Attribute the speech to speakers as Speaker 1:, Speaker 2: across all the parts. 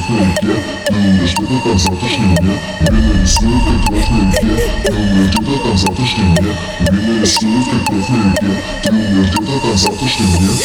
Speaker 1: кровь на реке. Думаешь, где-то там завтрашний день. Время рисует, как кровь на реке. Думаешь, где-то там завтрашний день. Время рисует, как кровь на реке. Думаешь, где-то там завтрашний день.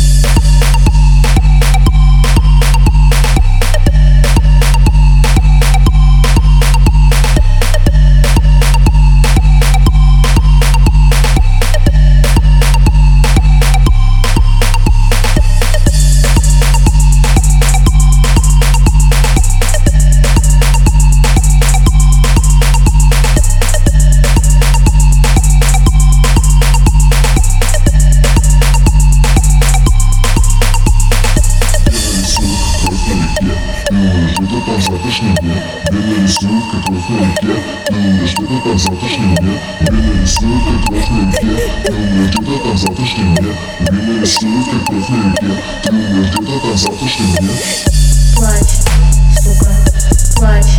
Speaker 1: Где-то там завтрашний день. Время рисует, как кровь на реке. Думаешь, где-то там завтрашний день. Время рисует, как кровь на реке. Думаешь, где-то там завтрашний день. Время рисует, как кровь на реке. Думаешь, где-то там завтрашний день.
Speaker 2: Плачь, сука, плачь.